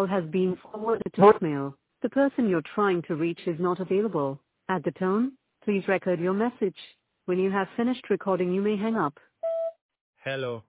has been forwarded to voicemail. The person you're trying to reach is not available. At the tone, please record your message. When you have finished recording, you may hang up. Hello.